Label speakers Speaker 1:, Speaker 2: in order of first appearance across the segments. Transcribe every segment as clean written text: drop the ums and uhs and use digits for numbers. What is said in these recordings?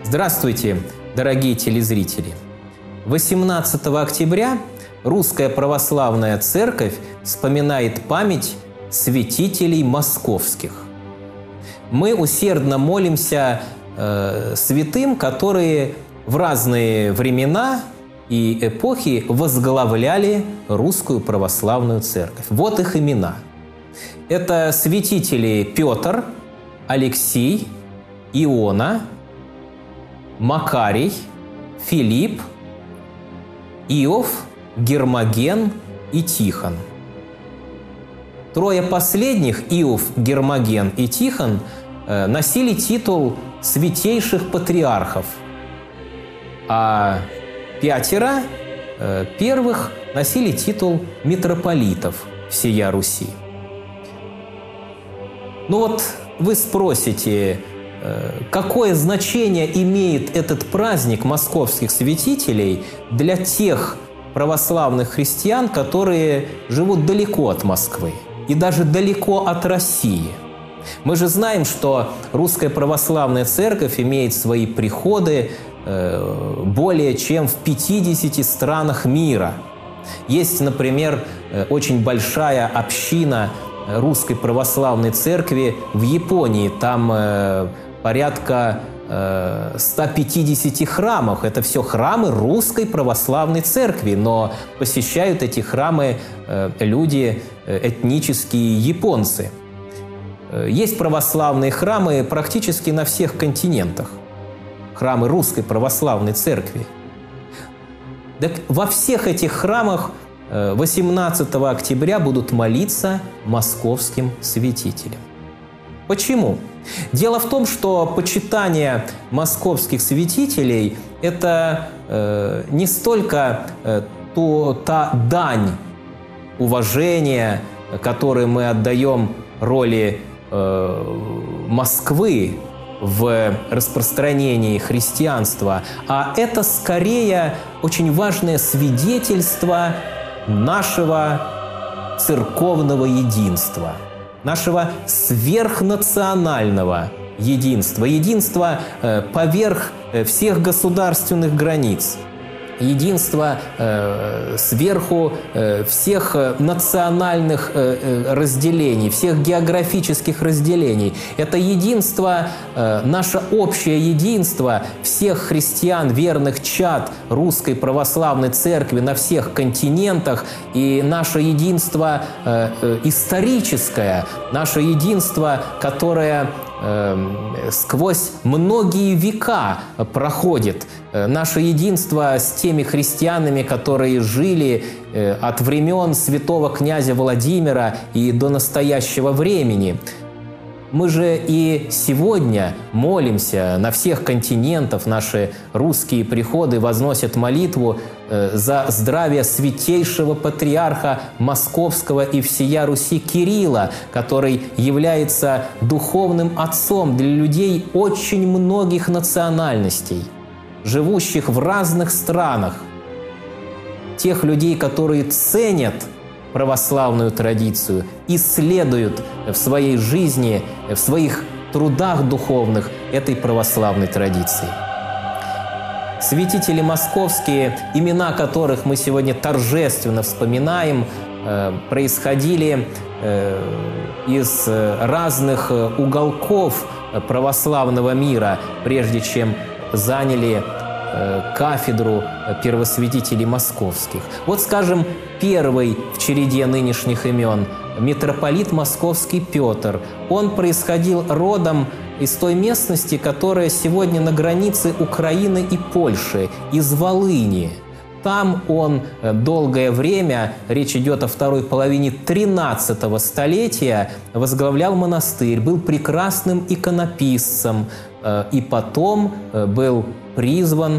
Speaker 1: Здравствуйте, дорогие телезрители! 18 октября Русская Православная Церковь вспоминает память святителей московских. Мы усердно молимся святым, которые в разные времена и эпохи возглавляли Русскую Православную Церковь. Вот их имена. Это святители Петр, Алексий, Иона, Макарий, Филипп, Иов, Гермоген и Тихон. Трое последних, Иов, Гермоген и Тихон, носили титул святейших патриархов, а 5 первых носили титул митрополитов всея Руси. Ну вот вы спросите, какое значение имеет этот праздник московских святителей для тех православных христиан, которые живут далеко от Москвы и даже далеко от России? Мы же знаем, что Русская Православная Церковь имеет свои приходы более чем в 50 странах мира. Есть, например, очень большая община Русской Православной Церкви в Японии. Там порядка 150 храмов. Это все храмы Русской Православной Церкви, но посещают эти храмы люди, этнические японцы. Есть православные храмы практически на всех континентах. Храмы Русской Православной Церкви. Так во всех этих храмах 18 октября будут молиться московским святителям. Почему? Дело в том, что почитание московских святителей – это не столько та дань уважения, которую мы отдаем роли Москвы в распространении христианства, а это скорее очень важное свидетельство нашего церковного единства, нашего сверхнационального единства, единства поверх всех государственных границ, единство сверху всех национальных разделений, всех географических разделений. Это единство, наше общее единство всех христиан, верных чад Русской Православной Церкви на всех континентах, и наше единство историческое, наше единство, которое сквозь многие века проходит, наше единство с теми христианами, которые жили от времен святого князя Владимира и до настоящего времени. Мы же и сегодня молимся на всех континентах, наши русские приходы возносят молитву за здравие святейшего патриарха Московского и всея Руси Кирилла, который является духовным отцом для людей очень многих национальностей, живущих в разных странах, тех людей, которые ценят православную традицию, исследуют в своей жизни, в своих трудах духовных этой православной традиции. Святители московские, имена которых мы сегодня торжественно вспоминаем, происходили из разных уголков православного мира, прежде чем заняли кафедру первосвятителей московских. Вот, скажем, первый в череде нынешних имен – митрополит московский Петр. Он происходил родом из той местности, которая сегодня на границе Украины и Польши, из Волыни. Там он долгое время, речь идет о второй половине XIII столетия, возглавлял монастырь, был прекрасным иконописцем и потом был призван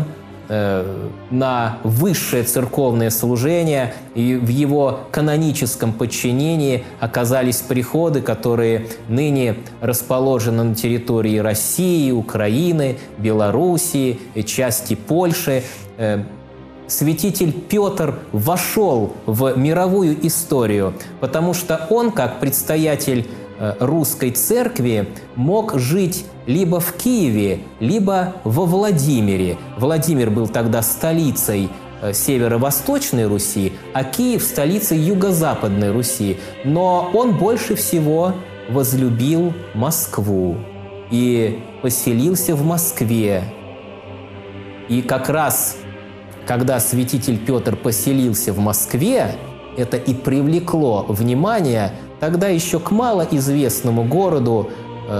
Speaker 1: на высшее церковное служение, и в его каноническом подчинении оказались приходы, которые ныне расположены на территории России, Украины, Белоруссии, части Польши. Святитель Петр вошел в мировую историю, потому что он, как предстоятель русской церкви мог жить либо в Киеве, либо во Владимире. Владимир был тогда столицей северо-восточной Руси, а Киев – столицей юго-западной Руси. Но он больше всего возлюбил Москву и поселился в Москве. И как раз, когда святитель Петр поселился в Москве, это и привлекло внимание тогда еще к малоизвестному городу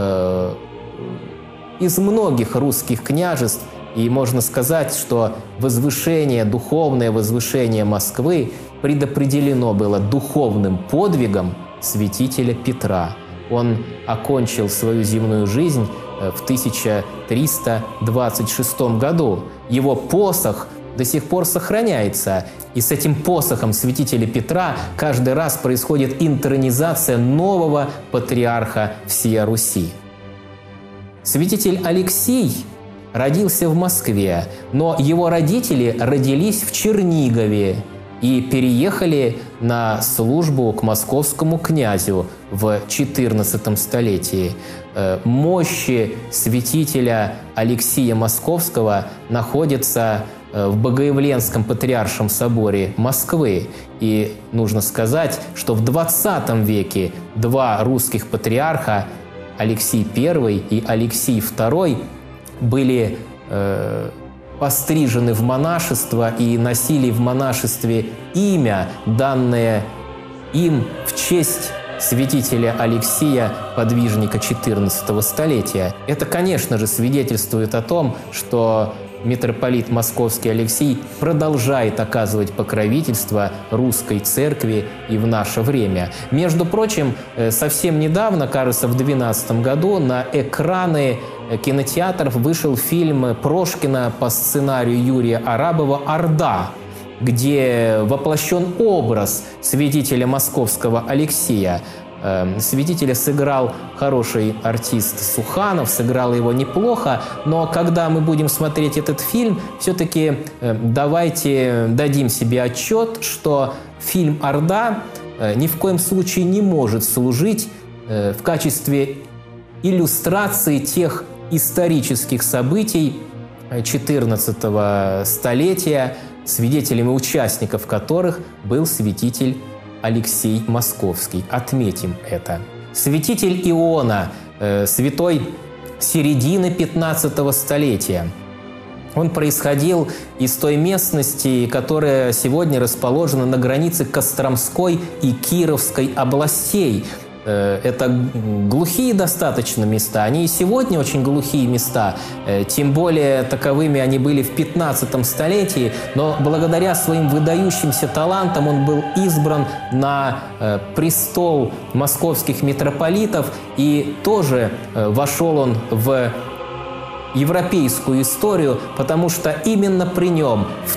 Speaker 1: из многих русских княжеств. И можно сказать, что духовное возвышение Москвы предопределено было духовным подвигом святителя Петра. Он окончил свою земную жизнь в 1326 году. Его посох до сих пор сохраняется. И с этим посохом святителя Петра каждый раз происходит интронизация нового патриарха всея Руси. Святитель Алексий родился в Москве, но его родители родились в Чернигове и переехали на службу к московскому князю в XIV столетии. Мощи святителя Алексия Московского находятся в Богоявленском патриаршем соборе Москвы. И нужно сказать, что в XX веке два русских патриарха, Алексий I и Алексий II, были пострижены в монашество и носили в монашестве имя, данное им в честь святителя Алексия, подвижника XIV столетия. Это, конечно же, свидетельствует о том, что митрополит Московский Алексий продолжает оказывать покровительство русской церкви и в наше время. Между прочим, совсем недавно, кажется, в 2012 году на экраны кинотеатров вышел фильм Прошкина по сценарию Юрия Арабова «Орда», где воплощен образ святителя Московского Алексия. Святителя сыграл хороший артист Суханов, сыграл его неплохо, но когда мы будем смотреть этот фильм, все-таки давайте дадим себе отчет, что фильм «Орда» ни в коем случае не может служить в качестве иллюстрации тех исторических событий XIV столетия, свидетелями участников которых был святитель Алексей Московский. Отметим это. Святитель Иона, святой середины 15 столетия. Он происходил из той местности, которая сегодня расположена на границе Костромской и Кировской областей. Это глухие достаточно места, они и сегодня очень глухие места, тем более таковыми они были в 15 столетии, но благодаря своим выдающимся талантам он был избран на престол московских митрополитов, и тоже вошел он в европейскую историю, потому что именно при нем в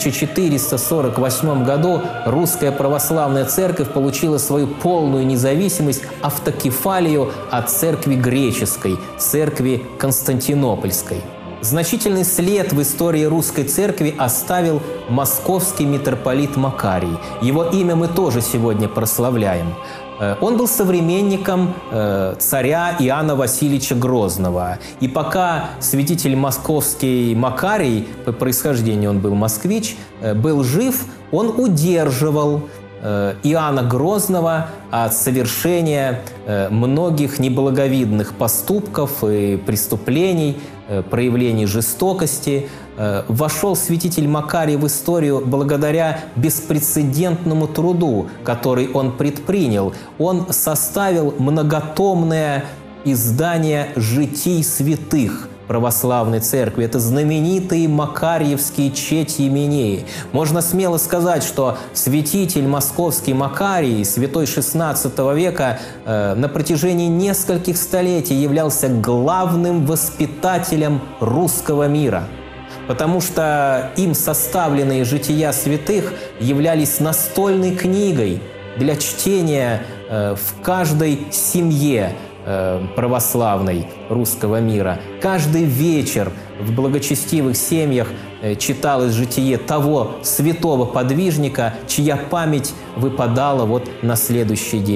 Speaker 1: 1448 году Русская Православная Церковь получила свою полную независимость, автокефалию от церкви греческой, церкви Константинопольской. Значительный след в истории Русской Церкви оставил московский митрополит Макарий. Его имя мы тоже сегодня прославляем. Он был современником царя Иоанна Васильевича Грозного. И пока святитель московский Макарий, по происхождению он был москвич, был жив, он удерживал Иоанна Грозного от совершения многих неблаговидных поступков и преступлений, проявлений жестокости. Вошел святитель Макарий в историю благодаря беспрецедентному труду, который он предпринял. Он составил многотомное издание «Житий святых» православной церкви. Это знаменитые макарьевские четьи-именеи. Можно смело сказать, что святитель московский Макарий, святой XVI века, на протяжении нескольких столетий являлся главным воспитателем русского мира, потому что им составленные жития святых являлись настольной книгой для чтения в каждой семье православной русского мира. Каждый вечер в благочестивых семьях читалось житие того святого подвижника, чья память выпадала вот на следующий день.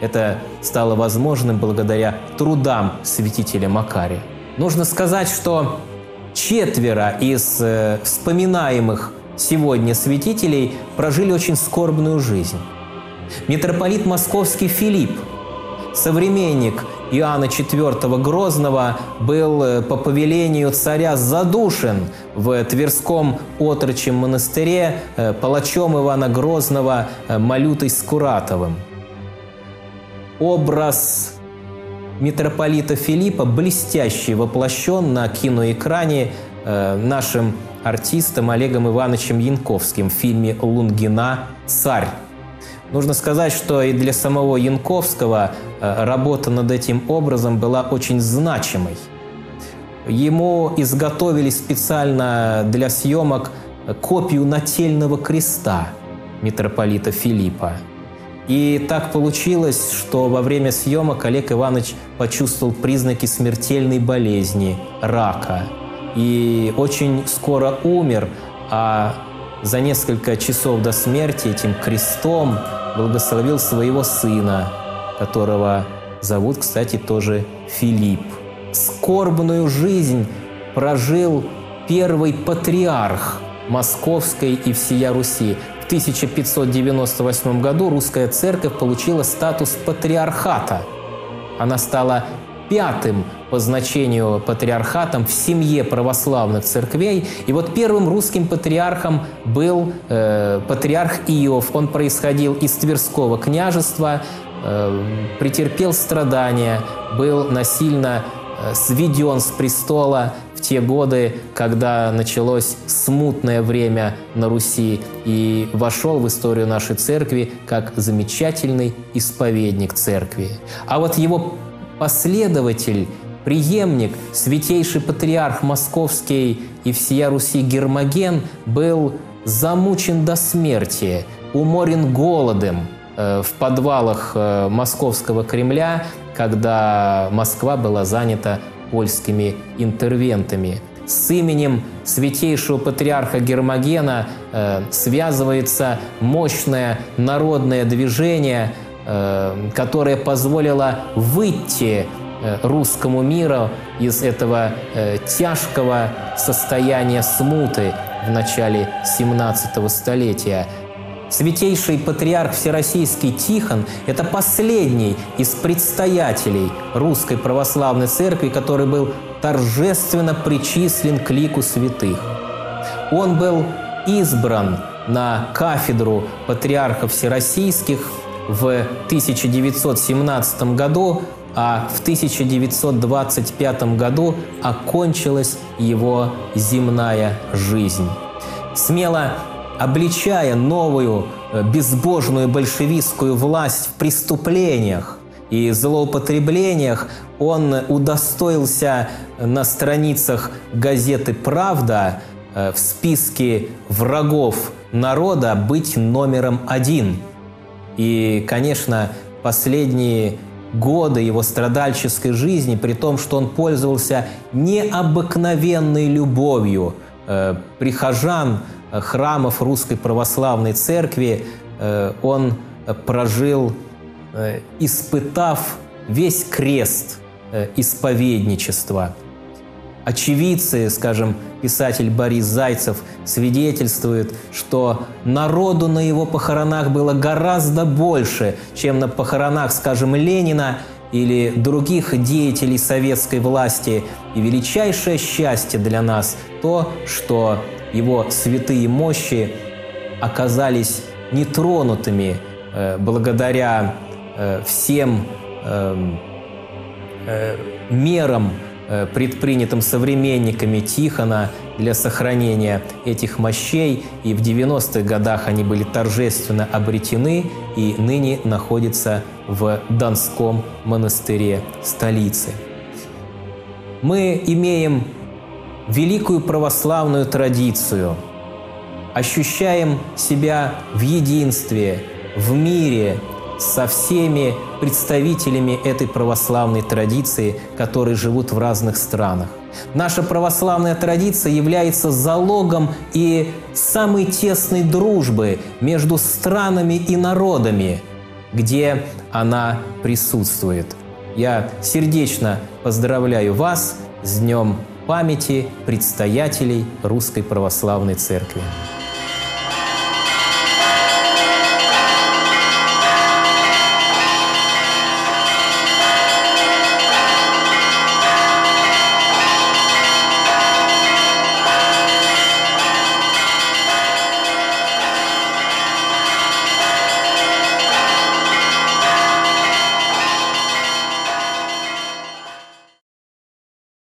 Speaker 1: Это стало возможным благодаря трудам святителя Макария. Нужно сказать, что 4 из вспоминаемых сегодня святителей прожили очень скорбную жизнь. Митрополит Московский Филипп, современник Иоанна IV Грозного, был по повелению царя задушен в Тверском отрочьем монастыре палачом Ивана Грозного Малютой Скуратовым. Образ митрополита Филиппа блестяще воплощен на киноэкране нашим артистом Олегом Ивановичем Янковским в фильме «Лунгина. Царь». Нужно сказать, что и для самого Янковского работа над этим образом была очень значимой. Ему изготовили специально для съемок копию нательного креста митрополита Филиппа. И так получилось, что во время съемок Олег Иванович почувствовал признаки смертельной болезни, рака. И очень скоро умер, а за несколько часов до смерти этим крестом благословил своего сына, которого зовут, кстати, тоже Филипп. Скорбную жизнь прожил первый патриарх Московской и всея Руси. В 1598 году русская церковь получила статус патриархата. Она стала 5-м по значению патриархатом в семье православных церквей. И вот первым русским патриархом был патриарх Иов. Он происходил из Тверского княжества, претерпел страдания, был насильно сведен с престола в те годы, когда началось смутное время на Руси, и вошел в историю нашей церкви как замечательный исповедник церкви. А вот его последователь, преемник, святейший патриарх Московский и всея Руси Гермоген был замучен до смерти, уморен голодом в подвалах Московского Кремля, когда Москва была занята польскими интервентами. С именем святейшего патриарха Гермогена связывается мощное народное движение, которое позволило выйти русскому миру из этого тяжкого состояния смуты в начале 17 столетия. Святейший патриарх Всероссийский Тихон – это последний из предстоятелей Русской Православной Церкви, который был торжественно причислен к лику святых. Он был избран на кафедру патриархов всероссийских в 1917 году, а в 1925 году окончилась его земная жизнь. Смело обличая новую безбожную большевистскую власть в преступлениях и злоупотреблениях, он удостоился на страницах газеты «Правда» в списке врагов народа быть номером 1. И, конечно, последние годы его страдальческой жизни, при том, что он пользовался необыкновенной любовью прихожан храмов Русской Православной Церкви, он прожил, испытав весь крест исповедничества. Очевидцы, скажем, писатель Борис Зайцев свидетельствует, что народу на его похоронах было гораздо больше, чем на похоронах, скажем, Ленина или других деятелей советской власти. И величайшее счастье для нас то, что его святые мощи оказались нетронутыми благодаря всем мерам, предпринятым современниками Тихона для сохранения этих мощей. И в 90-х годах они были торжественно обретены и ныне находятся в Донском монастыре столицы. Мы имеем великую православную традицию, ощущаем себя в единстве, в мире со всеми представителями этой православной традиции, которые живут в разных странах. Наша православная традиция является залогом и самой тесной дружбы между странами и народами. где она присутствует. Я сердечно поздравляю вас с Днем памяти предстоятелей Русской Православной Церкви.